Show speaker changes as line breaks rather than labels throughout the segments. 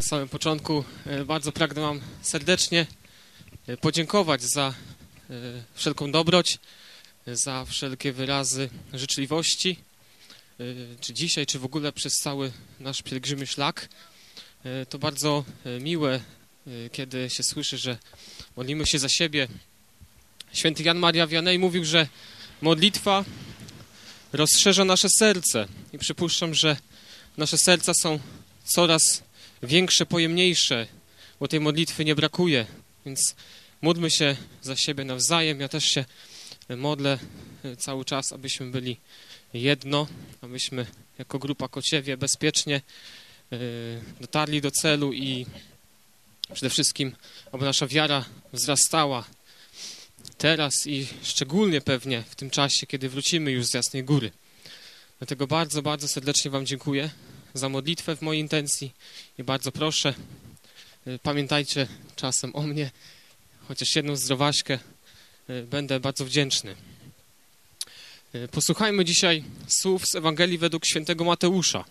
samym początku bardzo pragnę Wam serdecznie podziękować za wszelką dobroć, za wszelkie wyrazy życzliwości, czy dzisiaj, czy w ogóle przez cały nasz pielgrzymy szlak. To bardzo miłe, kiedy się słyszy, że modlimy się za siebie. Święty Jan Maria Vianney mówił, że modlitwa rozszerza nasze serce i przypuszczam, że nasze serca są coraz większe, pojemniejsze, bo tej modlitwy nie brakuje, więc módlmy się za siebie nawzajem. Ja też się modlę cały czas, abyśmy byli jedno, abyśmy jako grupa Kociewie bezpiecznie dotarli do celu i przede wszystkim, aby nasza wiara wzrastała teraz i szczególnie pewnie w tym czasie, kiedy wrócimy już z Jasnej Góry. Dlatego bardzo, bardzo serdecznie Wam dziękuję za modlitwę w mojej intencji i bardzo proszę, pamiętajcie czasem o mnie, chociaż jedną zdrowaśkę, będę bardzo wdzięczny. Posłuchajmy dzisiaj słów z Ewangelii według świętego Mateusza.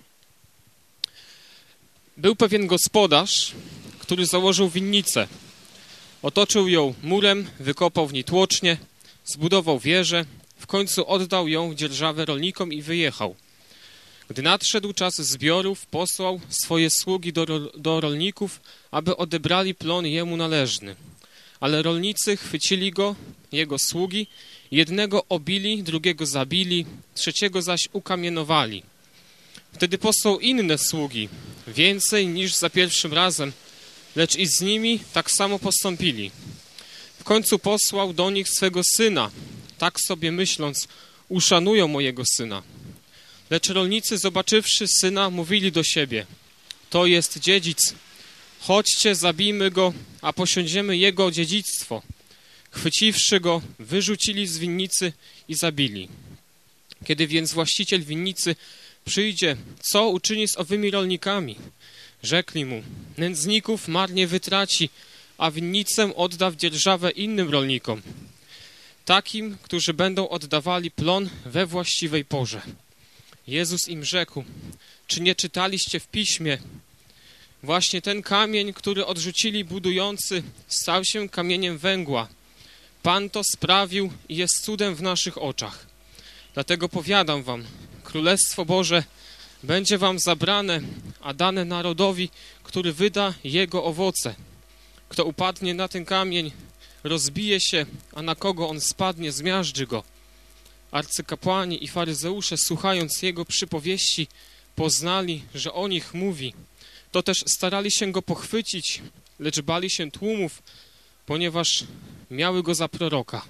Był pewien gospodarz, który założył winnicę. Otoczył ją murem, wykopał w niej tłocznie, zbudował wieżę, w końcu oddał ją w dzierżawę rolnikom i wyjechał. Gdy nadszedł czas zbiorów, posłał swoje sługi do rolników, aby odebrali plon jemu należny. Ale rolnicy chwycili go, jego sługi, jednego obili, drugiego zabili, trzeciego zaś ukamienowali. Wtedy posłał inne sługi, więcej niż za pierwszym razem, lecz i z nimi tak samo postąpili. W końcu posłał do nich swego syna, tak sobie myśląc, uszanują mojego syna. Lecz rolnicy, zobaczywszy syna, mówili do siebie, to jest dziedzic, chodźcie, zabijmy go, a posiądziemy jego dziedzictwo. Chwyciwszy go, wyrzucili z winnicy i zabili. Kiedy więc właściciel winnicy przyjdzie, co uczyni z owymi rolnikami? Rzekli mu, nędzników marnie wytraci, a winnicę odda w dzierżawę innym rolnikom, takim, którzy będą oddawali plon we właściwej porze. Jezus im rzekł, czy nie czytaliście w Piśmie? Właśnie ten kamień, który odrzucili budujący, stał się kamieniem węgła. Pan to sprawił i jest cudem w naszych oczach. Dlatego powiadam wam, Królestwo Boże będzie wam zabrane, a dane narodowi, który wyda jego owoce. Kto upadnie na ten kamień, rozbije się, a na kogo on spadnie, zmiażdży go. Arcykapłani i faryzeusze, słuchając jego przypowieści, poznali, że o nich mówi. To też starali się go pochwycić, lecz bali się tłumów, ponieważ miały go za proroka.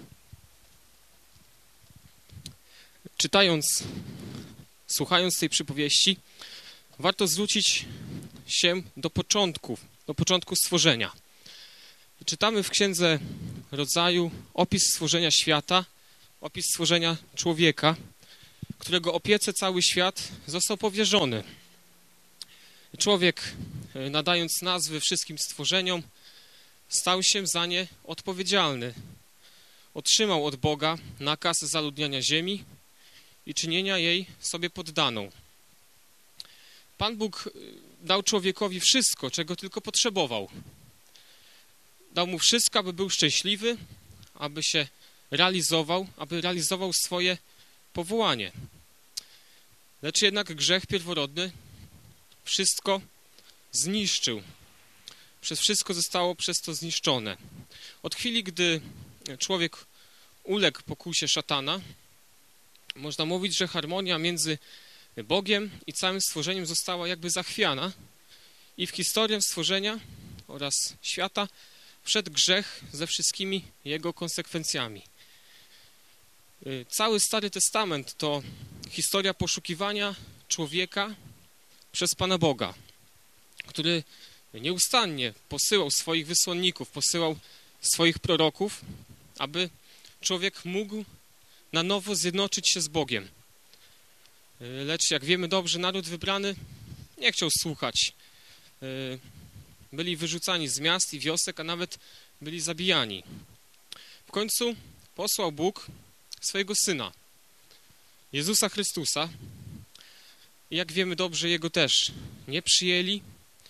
Słuchając tej przypowieści, warto zwrócić się do początku stworzenia. Czytamy w Księdze Rodzaju opis stworzenia świata, opis stworzenia człowieka, którego opiece cały świat został powierzony. Człowiek, nadając nazwy wszystkim stworzeniom, stał się za nie odpowiedzialny. Otrzymał od Boga nakaz zaludniania ziemi i czynienia jej sobie poddaną. Pan Bóg dał człowiekowi wszystko, czego tylko potrzebował. Dał mu wszystko, aby był szczęśliwy, aby się realizował, aby realizował swoje powołanie. Lecz jednak grzech pierworodny wszystko zniszczył. Przez wszystko zostało przez to zniszczone. Od chwili, gdy człowiek uległ pokusie szatana, można mówić, że harmonia między Bogiem i całym stworzeniem została jakby zachwiana i w historię stworzenia oraz świata wszedł grzech ze wszystkimi jego konsekwencjami. Cały Stary Testament to historia poszukiwania człowieka przez Pana Boga, który nieustannie posyłał swoich wysłanników, posyłał swoich proroków, aby człowiek mógł na nowo zjednoczyć się z Bogiem. Lecz jak wiemy dobrze, naród wybrany nie chciał słuchać. Byli wyrzucani z miast i wiosek, a nawet byli zabijani. W końcu posłał Bóg swojego Syna, Jezusa Chrystusa. I jak wiemy dobrze, Jego też nie przyjęli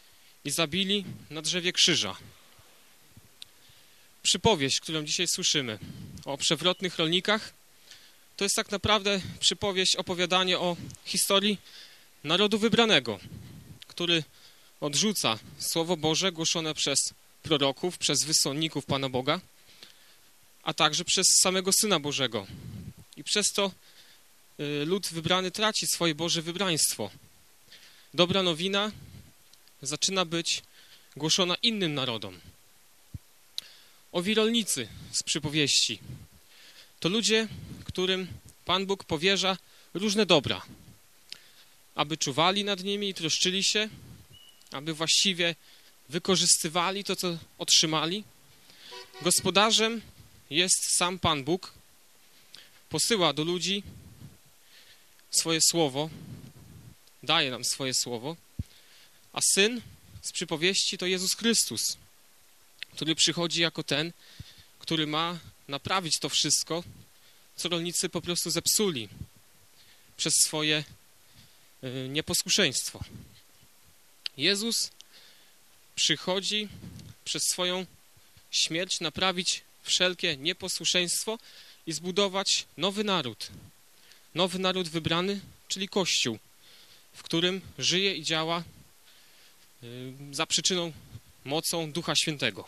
i zabili na drzewie krzyża. Przypowieść, którą dzisiaj słyszymy o przewrotnych rolnikach, to jest tak naprawdę przypowieść, opowiadanie o historii narodu wybranego, który odrzuca Słowo Boże głoszone przez proroków, przez wysłanników Pana Boga, a także przez samego Syna Bożego. I przez to lud wybrany traci swoje Boże wybraństwo. Dobra nowina zaczyna być głoszona innym narodom. Owi rolnicy z przypowieści to ludzie, którym Pan Bóg powierza różne dobra, aby czuwali nad nimi i troszczyli się, aby właściwie wykorzystywali to, co otrzymali. Gospodarzem jest sam Pan Bóg, posyła do ludzi swoje słowo, daje nam swoje słowo, a Syn z przypowieści to Jezus Chrystus, który przychodzi jako ten, który ma naprawić to wszystko, co rolnicy po prostu zepsuli przez swoje nieposłuszeństwo. Jezus przychodzi przez swoją śmierć naprawić wszelkie nieposłuszeństwo i zbudować nowy naród wybrany, czyli Kościół, w którym żyje i działa za przyczyną, mocą Ducha Świętego.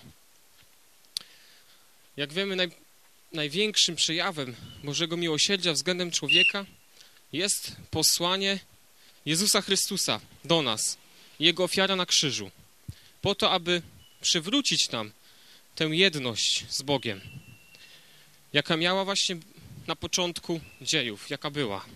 Jak wiemy, największym przejawem Bożego miłosierdzia względem człowieka jest posłanie Jezusa Chrystusa do nas, Jego ofiara na krzyżu, po to, aby przywrócić nam tę jedność z Bogiem, jaka miała właśnie na początku dziejów, jaka była.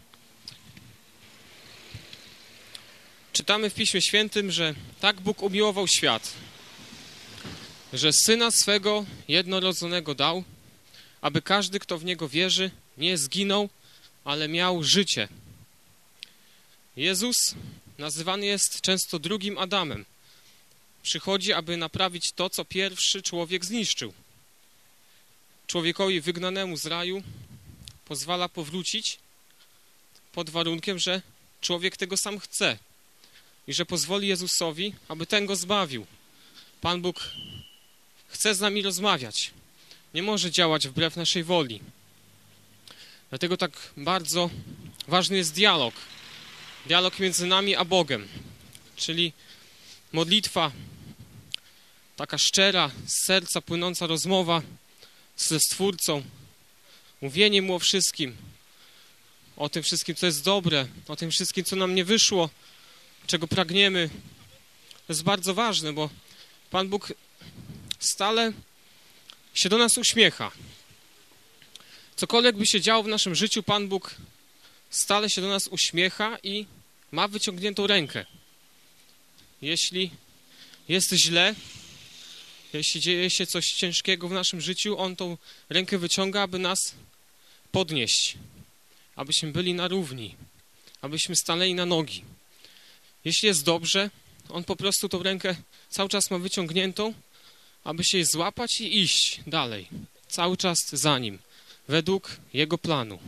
Czytamy w Piśmie Świętym, że tak Bóg umiłował świat, że Syna swego jednorodzonego dał, aby każdy, kto w Niego wierzy, nie zginął, ale miał życie. Jezus nazywany jest często drugim Adamem. Przychodzi, aby naprawić to, co pierwszy człowiek zniszczył. Człowiekowi wygnanemu z raju pozwala powrócić pod warunkiem, że człowiek tego sam chce i że pozwoli Jezusowi, aby ten go zbawił. Pan Bóg chce z nami rozmawiać. Nie może działać wbrew naszej woli. Dlatego tak bardzo ważny jest dialog. Dialog między nami a Bogiem. Czyli modlitwa, taka szczera, z serca płynąca rozmowa ze Stwórcą. Mówienie Mu o wszystkim. O tym wszystkim, co jest dobre. O tym wszystkim, co nam nie wyszło. Czego pragniemy. To jest bardzo ważne, bo Pan Bóg stale się do nas uśmiecha. Cokolwiek by się działo w naszym życiu, Pan Bóg stale się do nas uśmiecha i ma wyciągniętą rękę. Jeśli jest źle, jeśli dzieje się coś ciężkiego w naszym życiu, On tą rękę wyciąga, aby nas podnieść, abyśmy byli na równi, abyśmy stanęli na nogi. Jeśli jest dobrze, On po prostu tą rękę cały czas ma wyciągniętą, aby się jej złapać i iść dalej, cały czas za Nim, według Jego planu.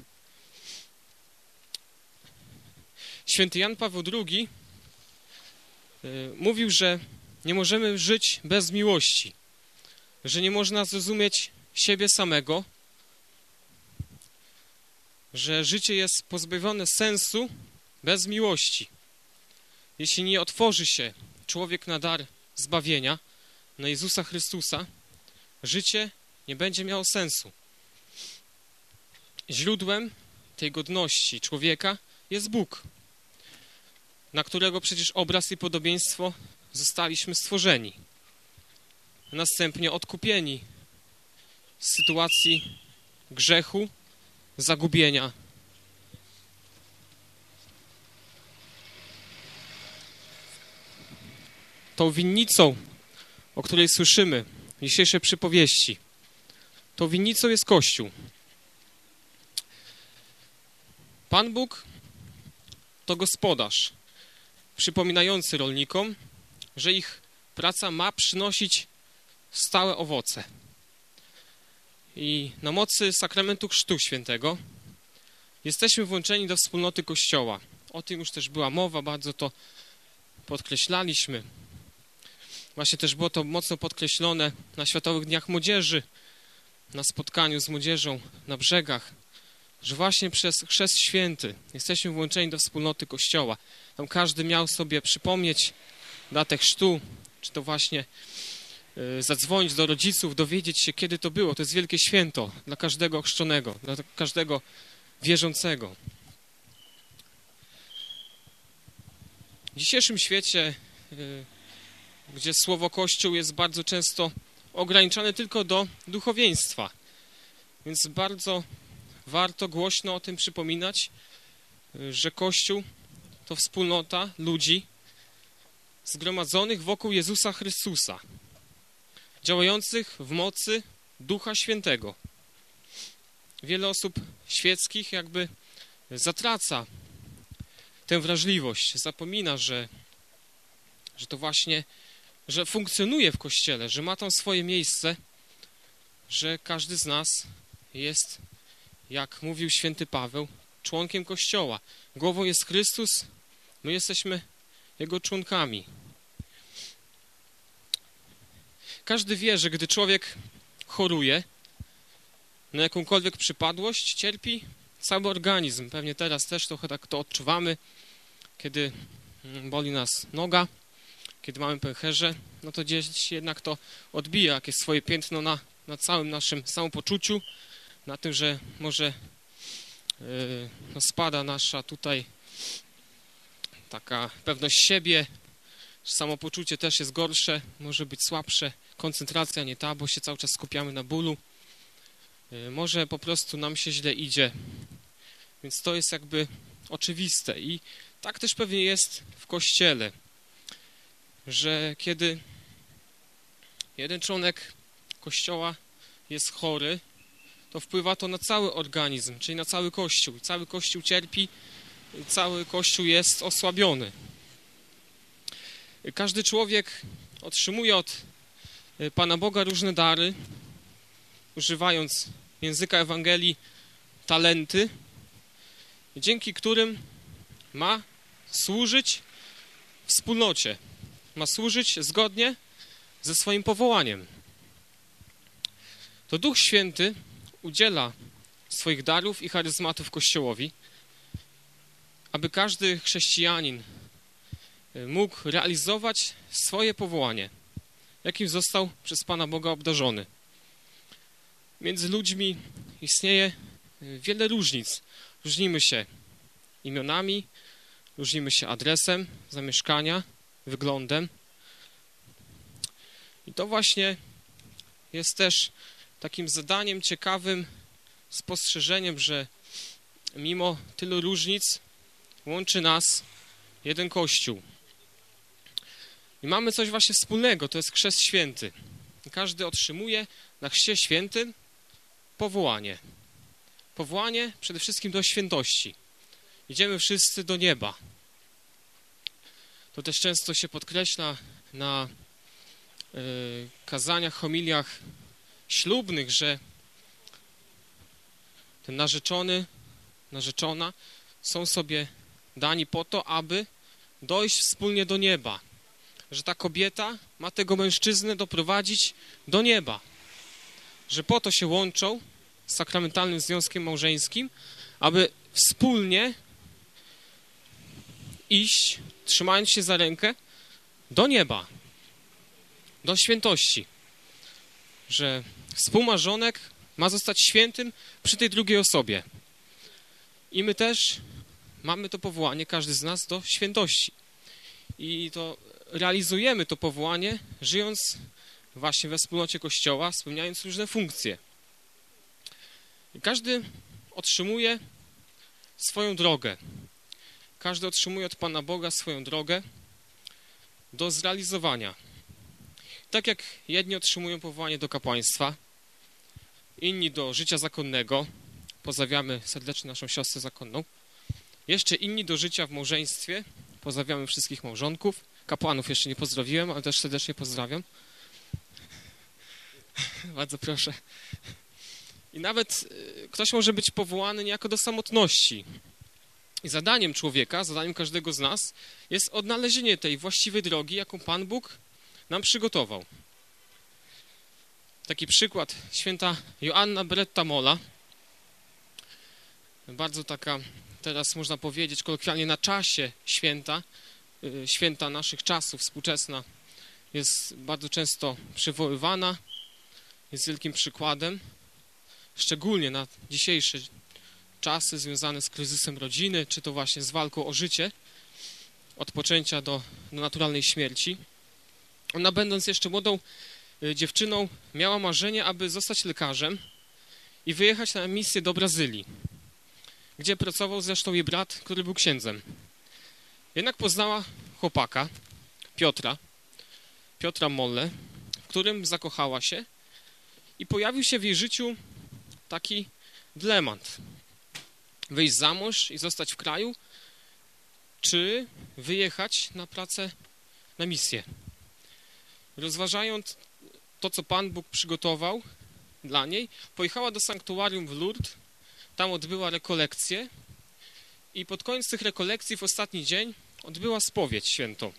Święty Jan Paweł II mówił, że nie możemy żyć bez miłości, że nie można zrozumieć siebie samego, że życie jest pozbawione sensu bez miłości. Jeśli nie otworzy się człowiek na dar zbawienia, na Jezusa Chrystusa, życie nie będzie miało sensu. Źródłem tej godności człowieka jest Bóg, na którego przecież obraz i podobieństwo zostaliśmy stworzeni. Następnie odkupieni z sytuacji grzechu, zagubienia. Tą winnicą, o której słyszymy w dzisiejszej przypowieści, tą winnicą jest Kościół. Pan Bóg to gospodarz, przypominający rolnikom, że ich praca ma przynosić stałe owoce. I na mocy sakramentu Chrztu Świętego jesteśmy włączeni do wspólnoty Kościoła. O tym już też była mowa, bardzo to podkreślaliśmy. Właśnie też było to mocno podkreślone na Światowych Dniach Młodzieży, na spotkaniu z młodzieżą na brzegach, że właśnie przez Chrzest Święty jesteśmy włączeni do wspólnoty Kościoła. Tam każdy miał sobie przypomnieć datę chrztu, czy to właśnie zadzwonić do rodziców, dowiedzieć się, kiedy to było. To jest wielkie święto dla każdego chrzczonego, dla każdego wierzącego. W dzisiejszym świecie, gdzie słowo Kościół jest bardzo często ograniczone tylko do duchowieństwa, więc bardzo warto głośno o tym przypominać, że Kościół to wspólnota ludzi zgromadzonych wokół Jezusa Chrystusa, działających w mocy Ducha Świętego. Wiele osób świeckich jakby zatraca tę wrażliwość, zapomina, że to właśnie, że funkcjonuje w Kościele, że ma tam swoje miejsce, że każdy z nas jest, jak mówił święty Paweł, członkiem Kościoła. Głową jest Chrystus, my jesteśmy Jego członkami. Każdy wie, że gdy człowiek choruje na jakąkolwiek przypadłość, cierpi cały organizm. Pewnie teraz też trochę tak to odczuwamy, kiedy boli nas noga, kiedy mamy pęcherze, no to gdzieś jednak to odbija jakieś swoje piętno na całym naszym samopoczuciu, na tym, że może spada nasza tutaj taka pewność siebie, samopoczucie też jest gorsze, może być słabsze, koncentracja nie ta, bo się cały czas skupiamy na bólu. Może po prostu nam się źle idzie, więc to jest jakby oczywiste i tak też pewnie jest w Kościele, że kiedy jeden członek Kościoła jest chory, to wpływa to na cały organizm, czyli na cały Kościół. Cały Kościół cierpi, cały Kościół jest osłabiony. Każdy człowiek otrzymuje od Pana Boga różne dary, używając języka Ewangelii talenty, dzięki którym ma służyć wspólnocie, ma służyć zgodnie ze swoim powołaniem. To Duch Święty udziela swoich darów i charyzmatów Kościołowi, aby każdy chrześcijanin mógł realizować swoje powołanie, jakim został przez Pana Boga obdarzony. Między ludźmi istnieje wiele różnic. Różnimy się imionami, różnimy się adresem zamieszkania, wyglądem. I to właśnie jest też takim zadaniem ciekawym, spostrzeżeniem, że mimo tylu różnic łączy nas jeden Kościół. I mamy coś właśnie wspólnego, to jest Chrzest Święty. Każdy otrzymuje na Chrzcie Świętym powołanie. Powołanie przede wszystkim do świętości. Idziemy wszyscy do nieba. To też często się podkreśla na kazaniach, homiliach ślubnych, że ten narzeczony, narzeczona są sobie dani po to, aby dojść wspólnie do nieba. Że ta kobieta ma tego mężczyznę doprowadzić do nieba. Że po to się łączą z sakramentalnym związkiem małżeńskim, aby wspólnie iść, trzymając się za rękę, do nieba, do świętości. Że współmarzonek ma zostać świętym przy tej drugiej osobie. I my też mamy to powołanie, każdy z nas, do świętości. I to realizujemy to powołanie, żyjąc właśnie we wspólnocie Kościoła, spełniając różne funkcje. I każdy otrzymuje swoją drogę. Każdy otrzymuje od Pana Boga swoją drogę do zrealizowania. Tak jak jedni otrzymują powołanie do kapłaństwa, inni do życia zakonnego, pozdrawiamy serdecznie naszą siostrę zakonną, jeszcze inni do życia w małżeństwie, pozdrawiamy wszystkich małżonków, kapłanów jeszcze nie pozdrowiłem, ale też serdecznie pozdrawiam. Bardzo proszę. I nawet ktoś może być powołany niejako do samotności. I zadaniem człowieka, zadaniem każdego z nas jest odnalezienie tej właściwej drogi, jaką Pan Bóg nam przygotował. Taki przykład święta Joanna Beretta Molla, bardzo taka, teraz można powiedzieć kolokwialnie na czasie święta naszych czasów, współczesna, jest bardzo często przywoływana, jest wielkim przykładem, szczególnie na dzisiejsze czasy związane z kryzysem rodziny, czy to właśnie z walką o życie, od poczęcia do naturalnej śmierci. Ona, będąc jeszcze młodą dziewczyną, miała marzenie, aby zostać lekarzem i wyjechać na misję do Brazylii, gdzie pracował zresztą jej brat, który był księdzem. Jednak poznała chłopaka, Piotra Mollę, w którym zakochała się i pojawił się w jej życiu taki dylemat. Wyjść za mąż i zostać w kraju, czy wyjechać na pracę, na misję. Rozważając to, co Pan Bóg przygotował dla niej, pojechała do sanktuarium w Lourdes, tam odbyła rekolekcję i pod koniec tych rekolekcji w ostatni dzień odbyła spowiedź świętą.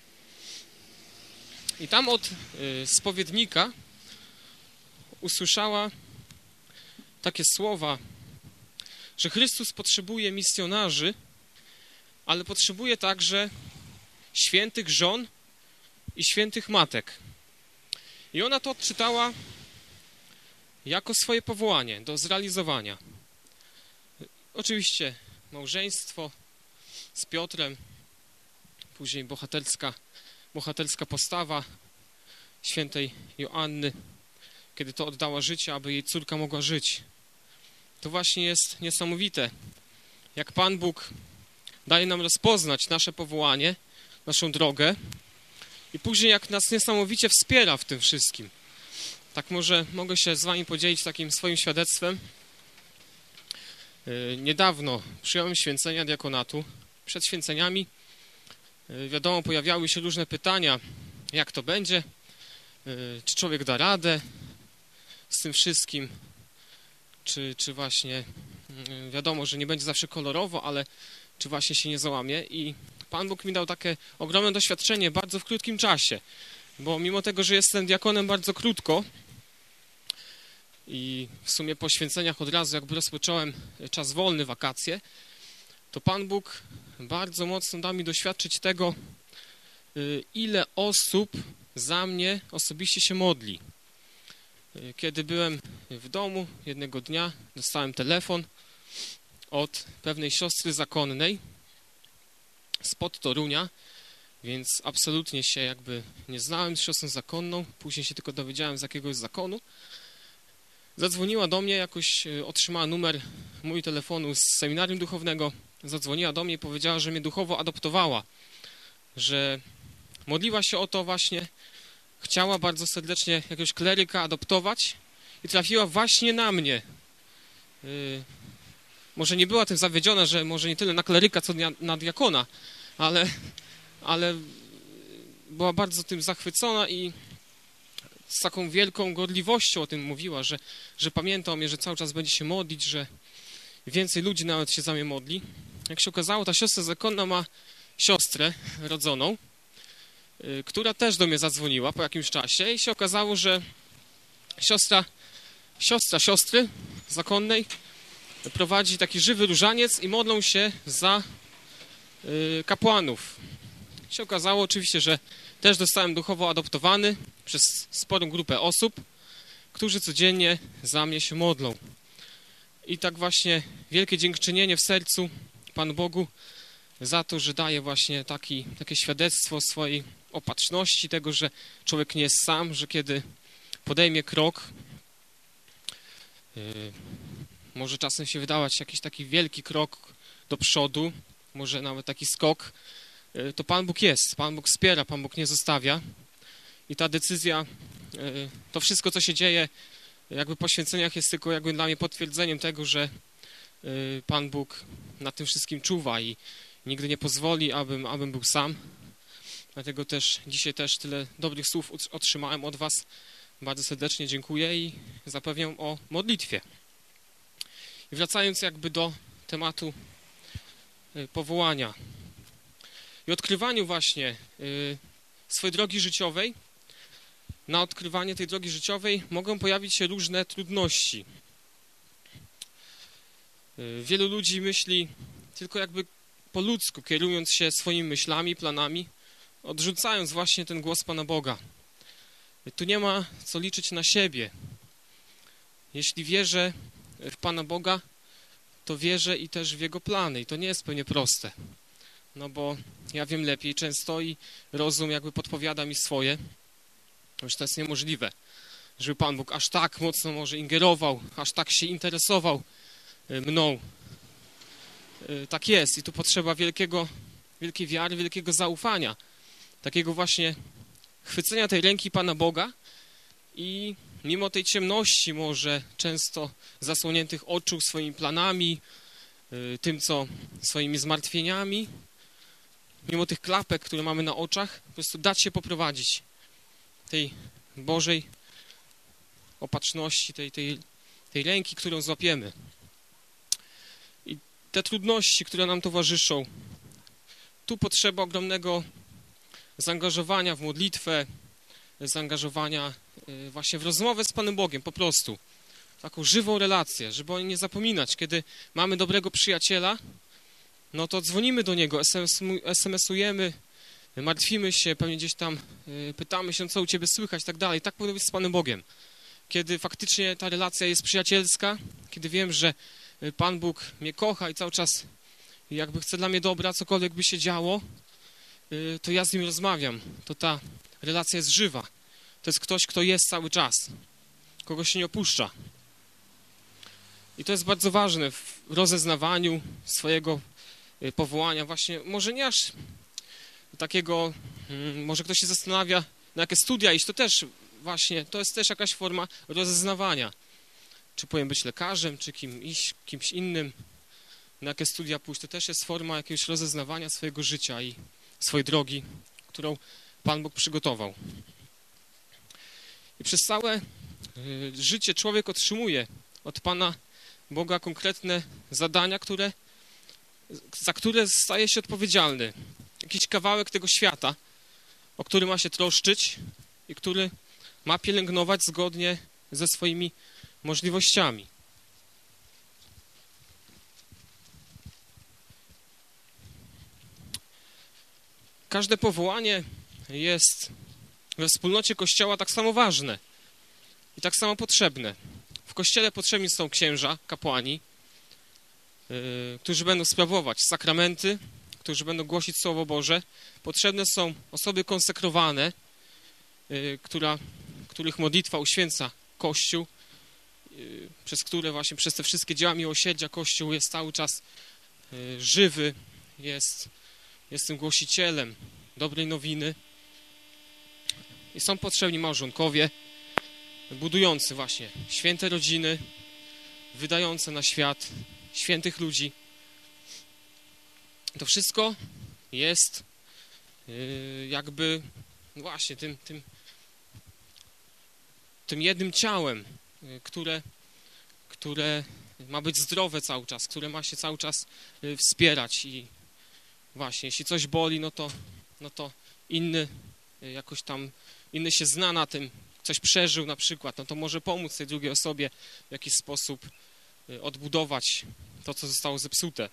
I tam od spowiednika usłyszała takie słowa, że Chrystus potrzebuje misjonarzy, ale potrzebuje także świętych żon i świętych matek. I ona to odczytała jako swoje powołanie do zrealizowania. Oczywiście małżeństwo z Piotrem, później bohaterska postawa świętej Joanny, kiedy to oddała życie, aby jej córka mogła żyć. To właśnie jest niesamowite, jak Pan Bóg daje nam rozpoznać nasze powołanie, naszą drogę i później jak nas niesamowicie wspiera w tym wszystkim. Tak mogę się z wami podzielić takim swoim świadectwem. Niedawno przyjąłem święcenia diakonatu. Przed święceniami, wiadomo, pojawiały się różne pytania, jak to będzie, czy człowiek da radę z tym wszystkim, czy właśnie, wiadomo, że nie będzie zawsze kolorowo, ale czy właśnie się nie załamie. I Pan Bóg mi dał takie ogromne doświadczenie bardzo w krótkim czasie, bo mimo tego, że jestem diakonem bardzo krótko i w sumie po święceniach od razu jakby rozpocząłem czas wolny, wakacje, to Pan Bóg bardzo mocno dał mi doświadczyć tego, ile osób za mnie osobiście się modli. Kiedy byłem w domu jednego dnia, dostałem telefon od pewnej siostry zakonnej spod Torunia, więc absolutnie się jakby nie znałem z siostrą zakonną, później się tylko dowiedziałem z jakiegoś zakonu. Zadzwoniła do mnie, jakoś otrzymała numer mój telefonu z seminarium duchownego, zadzwoniła do mnie i powiedziała, że mnie duchowo adoptowała, że modliła się o to właśnie, chciała bardzo serdecznie jakiegoś kleryka adoptować i trafiła właśnie na mnie. Może nie była tym zawiedziona, że może nie tyle na kleryka, co na diakona, ale była bardzo tym zachwycona i z taką wielką gorliwością o tym mówiła, że pamięta o mnie, że cały czas będzie się modlić, że więcej ludzi nawet się za mnie modli. Jak się okazało, ta siostra zakonna ma siostrę rodzoną, która też do mnie zadzwoniła po jakimś czasie i się okazało, że siostra siostry zakonnej prowadzi taki żywy różaniec i modlą się za kapłanów. Się okazało oczywiście, że też zostałem duchowo adoptowany przez sporą grupę osób, którzy codziennie za mnie się modlą. I tak właśnie wielkie dziękczynienie w sercu Panu Bogu za to, że daje właśnie takie świadectwo swojej opatrzności, tego, że człowiek nie jest sam, że kiedy podejmie krok, może czasem się wydawać jakiś taki wielki krok do przodu, może nawet taki skok, to Pan Bóg jest, Pan Bóg wspiera, Pan Bóg nie zostawia i ta decyzja, to wszystko, co się dzieje jakby po święceniach jest tylko jakby dla mnie potwierdzeniem tego, że Pan Bóg nad tym wszystkim czuwa i nigdy nie pozwoli, abym był sam. Dlatego też dzisiaj też tyle dobrych słów otrzymałem od was. Bardzo serdecznie dziękuję i zapewniam o modlitwie. I wracając jakby do tematu powołania i odkrywaniu właśnie swojej drogi życiowej, na odkrywanie tej drogi życiowej mogą pojawić się różne trudności. Wielu ludzi myśli tylko jakby po ludzku, kierując się swoimi myślami, planami, odrzucając właśnie ten głos Pana Boga. Tu nie ma co liczyć na siebie. Jeśli wierzę w Pana Boga, to wierzę i też w Jego plany. I to nie jest pewnie proste. No bo ja wiem lepiej często i rozum jakby podpowiada mi swoje. Już to jest niemożliwe, żeby Pan Bóg aż tak mocno może ingerował, aż tak się interesował mną. Tak jest i tu potrzeba wielkiej wiary, wielkiego zaufania. Takiego właśnie chwycenia tej ręki Pana Boga i mimo tej ciemności może często zasłoniętych oczu swoimi planami, tym co swoimi zmartwieniami, mimo tych klapek, które mamy na oczach, po prostu dać się poprowadzić tej Bożej opatrzności, tej ręki, którą złapiemy. I te trudności, które nam towarzyszą, tu potrzeba ogromnego zaangażowania w modlitwę, zaangażowania właśnie w rozmowę z Panem Bogiem, po prostu. Taką żywą relację, żeby o niej nie zapominać. Kiedy mamy dobrego przyjaciela, no to dzwonimy do niego, SMS-ujemy, martwimy się, pewnie gdzieś tam pytamy się, co u Ciebie słychać, tak dalej. Tak powinno być z Panem Bogiem. Kiedy faktycznie ta relacja jest przyjacielska, kiedy wiem, że Pan Bóg mnie kocha i cały czas jakby chce dla mnie dobra, cokolwiek by się działo, to ja z Nim rozmawiam. To ta relacja jest żywa. To jest ktoś, kto jest cały czas. Kogo się nie opuszcza. I to jest bardzo ważne w rozeznawaniu swojego powołania. Właśnie może nie aż takiego, może ktoś się zastanawia, na jakie studia iść, to też właśnie, to jest też jakaś forma rozeznawania. Czy powinien być lekarzem, czy kimś innym, na jakie studia pójść, to też jest forma jakiegoś rozeznawania swojego życia i swojej drogi, którą Pan Bóg przygotował. I przez całe życie człowiek otrzymuje od Pana Boga konkretne zadania, za które staje się odpowiedzialny. Jakiś kawałek tego świata, o który ma się troszczyć i który ma pielęgnować zgodnie ze swoimi możliwościami. Każde powołanie jest we wspólnocie Kościoła tak samo ważne i tak samo potrzebne. W Kościele potrzebni są księża, kapłani, którzy będą sprawować sakramenty, którzy będą głosić Słowo Boże. Potrzebne są osoby konsekrowane, których modlitwa uświęca Kościół, przez te wszystkie dzieła miłosierdzia Kościół jest cały czas żywy, jest tym głosicielem dobrej nowiny. I są potrzebni małżonkowie, budujący właśnie święte rodziny, wydające na świat świętych ludzi. To wszystko jest jakby właśnie tym jednym ciałem, które ma być zdrowe cały czas, które ma się cały czas wspierać i właśnie, jeśli coś boli, no to inny się zna na tym, coś przeżył na przykład, no to może pomóc tej drugiej osobie w jakiś sposób odbudować to, co zostało zepsute.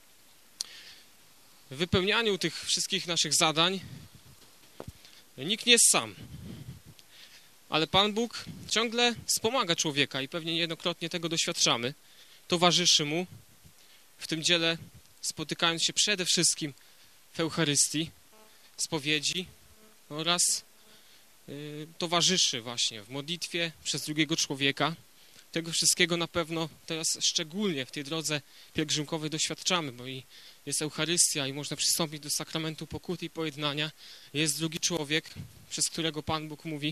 W wypełnianiu tych wszystkich naszych zadań nikt nie jest sam, ale Pan Bóg ciągle wspomaga człowieka i pewnie niejednokrotnie tego doświadczamy, towarzyszy mu w tym dziele, spotykając się przede wszystkim w Eucharystii, spowiedzi oraz towarzyszy właśnie w modlitwie przez drugiego człowieka. Tego wszystkiego na pewno teraz szczególnie w tej drodze pielgrzymkowej doświadczamy, bo i jest Eucharystia i można przystąpić do sakramentu pokuty i pojednania. Jest drugi człowiek, przez którego Pan Bóg mówi.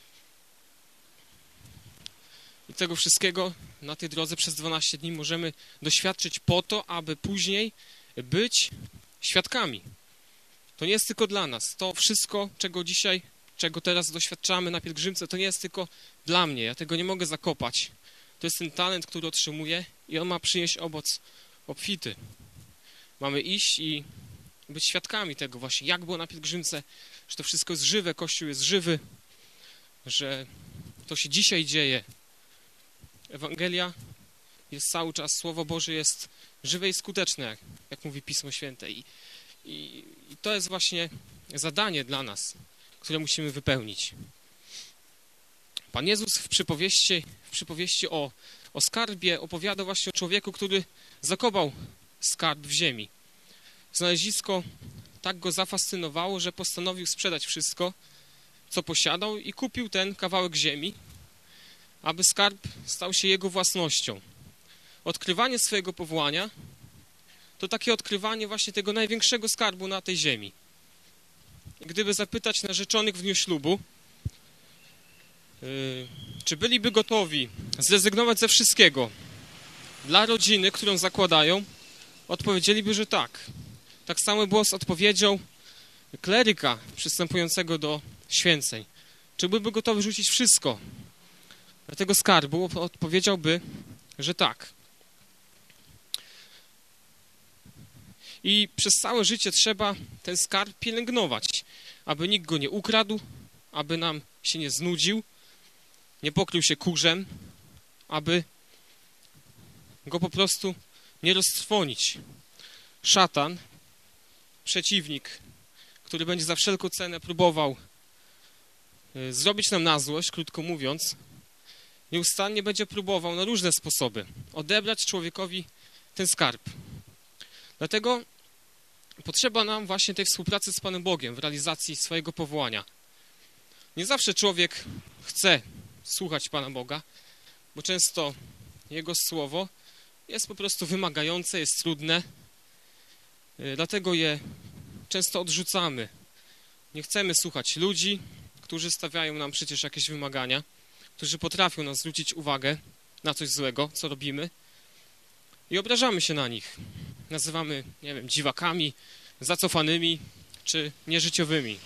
I tego wszystkiego na tej drodze przez 12 dni możemy doświadczyć po to, aby później być świadkami. To nie jest tylko dla nas. To wszystko, czego teraz doświadczamy na pielgrzymce, to nie jest tylko dla mnie. Ja tego nie mogę zakopać. To jest ten talent, który otrzymuję i on ma przynieść owoc obfity. Mamy iść i być świadkami tego właśnie, jak było na pielgrzymce, że to wszystko jest żywe, Kościół jest żywy, że to się dzisiaj dzieje. Ewangelia jest cały czas, Słowo Boże jest żywe i skuteczne, jak mówi Pismo Święte. I to jest właśnie zadanie dla nas, które musimy wypełnić. Pan Jezus w przypowieści o skarbie opowiada właśnie o człowieku, który zakopał skarb w ziemi. Znalezisko tak go zafascynowało, że postanowił sprzedać wszystko, co posiadał i kupił ten kawałek ziemi, aby skarb stał się jego własnością. Odkrywanie swojego powołania to takie odkrywanie właśnie tego największego skarbu na tej ziemi. Gdyby zapytać narzeczonych w dniu ślubu, czy byliby gotowi zrezygnować ze wszystkiego dla rodziny, którą zakładają, odpowiedzieliby, że tak. Tak samo było z odpowiedzią kleryka przystępującego do święceń. Czy byłby gotowy rzucić wszystko dla tego skarbu? Odpowiedziałby, że tak. I przez całe życie trzeba ten skarb pielęgnować, aby nikt go nie ukradł, aby nam się nie znudził, nie pokrył się kurzem, aby go po prostu nie roztrwonić. Szatan, przeciwnik, który będzie za wszelką cenę próbował zrobić nam na złość, krótko mówiąc, nieustannie będzie próbował na różne sposoby odebrać człowiekowi ten skarb. Dlatego potrzeba nam właśnie tej współpracy z Panem Bogiem w realizacji swojego powołania. Nie zawsze człowiek chce słuchać Pana Boga, bo często Jego słowo jest po prostu wymagające, jest trudne, dlatego je często odrzucamy. Nie chcemy słuchać ludzi, którzy stawiają nam przecież jakieś wymagania, którzy potrafią nas zwrócić uwagę na coś złego, co robimy, i obrażamy się na nich. Nazywamy, nie wiem, dziwakami, zacofanymi czy nieżyciowymi.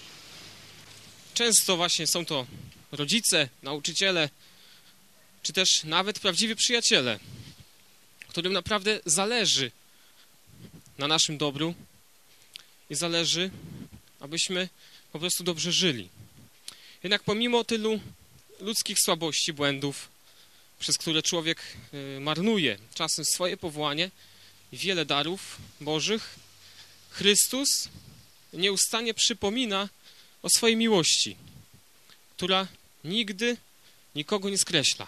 Często właśnie są to rodzice, nauczyciele, czy też nawet prawdziwi przyjaciele, którym naprawdę zależy na naszym dobru i zależy, abyśmy po prostu dobrze żyli. Jednak pomimo tylu ludzkich słabości, błędów, przez które człowiek marnuje czasem swoje powołanie i wiele darów bożych, Chrystus nieustannie przypomina o swojej miłości, która nigdy nikogo nie skreśla.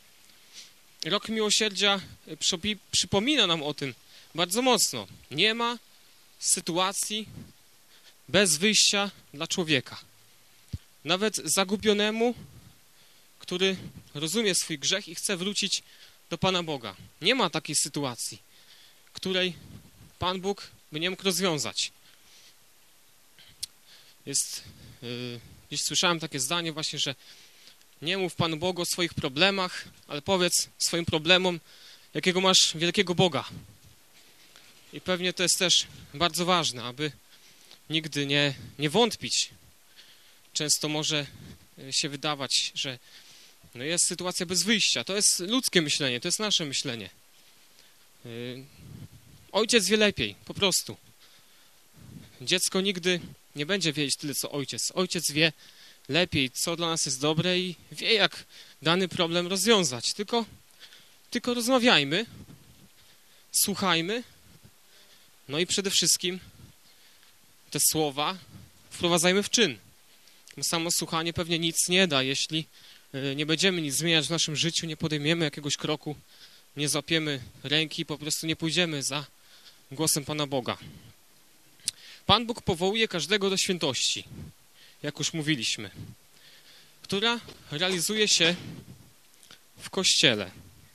Rok Miłosierdzia przypomina nam o tym bardzo mocno. Nie ma sytuacji bez wyjścia dla człowieka. Nawet zagubionemu, który rozumie swój grzech i chce wrócić do Pana Boga. Nie ma takiej sytuacji, której Pan Bóg by nie mógł rozwiązać. Gdzieś słyszałem takie zdanie właśnie, że nie mów Panu Bogu o swoich problemach, ale powiedz swoim problemom, jakiego masz wielkiego Boga. I pewnie to jest też bardzo ważne, aby nigdy nie wątpić. Często może się wydawać, że jest sytuacja bez wyjścia. To jest ludzkie myślenie, to jest nasze myślenie. Ojciec wie lepiej, po prostu. Dziecko nigdy nie będzie wiedzieć tyle, co ojciec. Ojciec wie lepiej, co dla nas jest dobre i wie, jak dany problem rozwiązać. Tylko rozmawiajmy, słuchajmy, no i przede wszystkim te słowa wprowadzajmy w czyn. Samo słuchanie pewnie nic nie da, jeśli nie będziemy nic zmieniać w naszym życiu, nie podejmiemy jakiegoś kroku, nie złapiemy ręki, po prostu nie pójdziemy za głosem Pana Boga. Pan Bóg powołuje każdego do świętości, jak już mówiliśmy, która realizuje się w Kościele.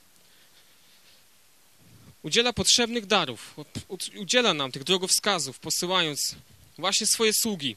Udziela potrzebnych darów, udziela nam tych drogowskazów, posyłając właśnie swoje sługi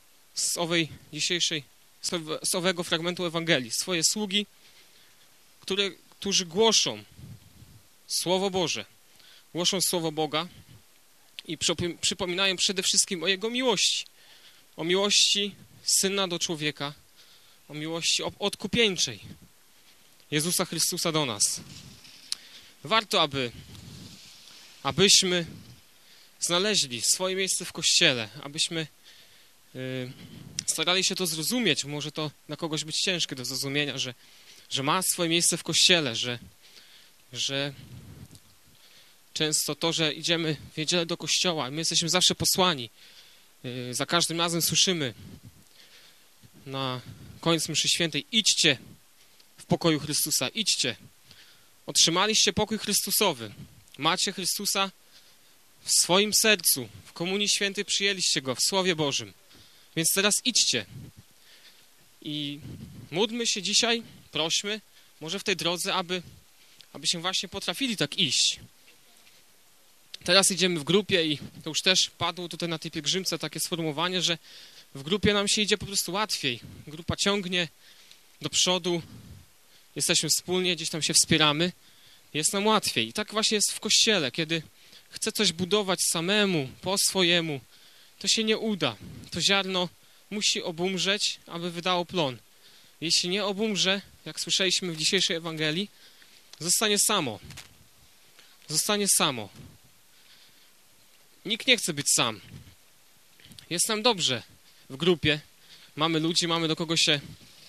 z owego fragmentu Ewangelii, swoje sługi, którzy głoszą Słowo Boże, głoszą Słowo Boga i przypominają przede wszystkim o Jego miłości, o miłości Syna do człowieka, o miłości odkupieńczej Jezusa Chrystusa do nas. Warto, abyśmy znaleźli swoje miejsce w Kościele, abyśmy starali się to zrozumieć. Może to dla kogoś być ciężkie do zrozumienia, że ma swoje miejsce w Kościele, że często to, że idziemy w niedzielę do kościoła, my jesteśmy zawsze posłani. Za każdym razem słyszymy na koniec mszy świętej: idźcie w pokoju Chrystusa, idźcie. Otrzymaliście pokój Chrystusowy. Macie Chrystusa w swoim sercu. W Komunii Świętej przyjęliście Go w Słowie Bożym. Więc teraz idźcie. I módlmy się dzisiaj, prośmy, może w tej drodze, abyśmy właśnie potrafili tak iść. Teraz idziemy w grupie i to już też padło tutaj na tej pielgrzymce takie sformułowanie, że w grupie nam się idzie po prostu łatwiej. Grupa ciągnie do przodu, jesteśmy wspólnie, gdzieś tam się wspieramy, jest nam łatwiej. I tak właśnie jest w Kościele, kiedy chcę coś budować samemu, po swojemu, to się nie uda. To ziarno musi obumrzeć, aby wydało plon. Jeśli nie obumrze, jak słyszeliśmy w dzisiejszej Ewangelii, zostanie samo. Zostanie samo. Nikt nie chce być sam. Jest nam dobrze w grupie. Mamy ludzi, mamy do kogo się...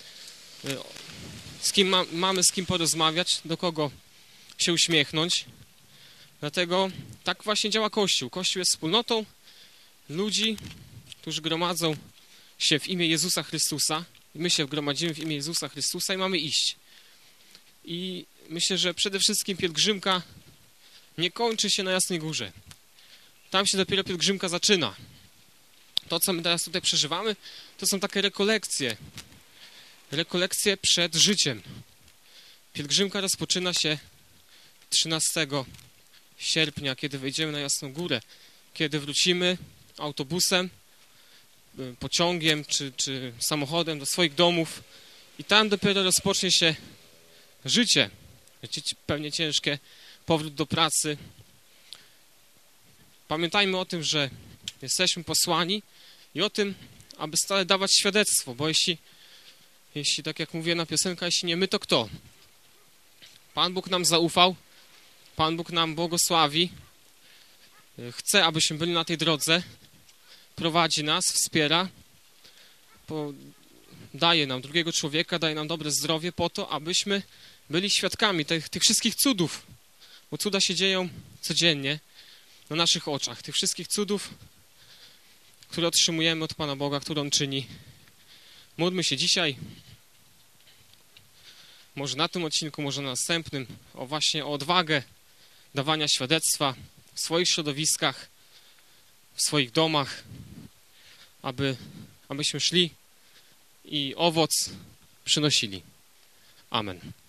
mamy z kim porozmawiać, do kogo się uśmiechnąć. Dlatego tak właśnie działa Kościół. Kościół jest wspólnotą ludzi, którzy gromadzą się w imię Jezusa Chrystusa. My się gromadzimy w imię Jezusa Chrystusa i mamy iść. I myślę, że przede wszystkim pielgrzymka nie kończy się na Jasnej Górze. Tam się dopiero pielgrzymka zaczyna. To, co my teraz tutaj przeżywamy, to są takie rekolekcje. Rekolekcje przed życiem. Pielgrzymka rozpoczyna się 13 sierpnia, kiedy wejdziemy na Jasną Górę. Kiedy wrócimy autobusem, pociągiem czy samochodem do swoich domów i tam dopiero rozpocznie się życie. Pewnie ciężkie, powrót do pracy. Pamiętajmy o tym, że jesteśmy posłani i o tym, aby stale dawać świadectwo, bo jeśli tak jak mówię na piosenka, jeśli nie my, to kto? Pan Bóg nam zaufał, Pan Bóg nam błogosławi, chce, abyśmy byli na tej drodze, prowadzi nas, wspiera, daje nam drugiego człowieka, daje nam dobre zdrowie po to, abyśmy byli świadkami tych wszystkich cudów, bo cuda się dzieją codziennie na naszych oczach, tych wszystkich cudów, które otrzymujemy od Pana Boga, które On czyni. Módlmy się dzisiaj, może na tym odcinku, może na następnym, o odwagę dawania świadectwa w swoich środowiskach, w swoich domach, abyśmy szli i owoc przynosili. Amen.